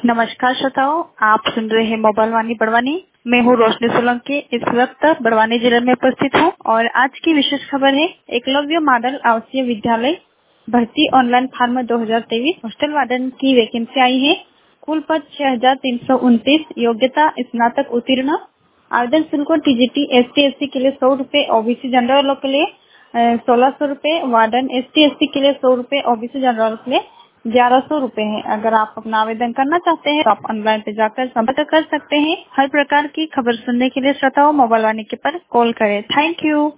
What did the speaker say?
नमस्कार श्रोताओं, आप सुन रहे हैं मोबाइल वाणी बड़वानी। मैं हूँ रोशनी सोलंकी। इस वक्त बड़वानी जिले में उपस्थित हूँ और आज की विशेष खबर है एकलव्य मॉडल आवासीय विद्यालय भर्ती ऑनलाइन फॉर्म 2023 हॉस्टल वार्डन की वैकेंसी आई है। कुल पद 6329, योग्यता स्नातक उत्तीर्ण। आवेदन शुल्क टीजीटी ST/SC के लिए 100 रूपए, OBC जनरल वालों के लिए 1600 रूपए, वार्डन ST/SC के लिए 100 रूपए, OBC जनरल के लिए 1100 रूपए है। अगर आप अपना आवेदन करना चाहते हैं तो आप ऑनलाइन पे जाकर संपर्क कर सकते हैं। हर प्रकार की खबर सुनने के लिए श्रोताओं मोबाइल वाणी के पर कॉल करें। Thank you.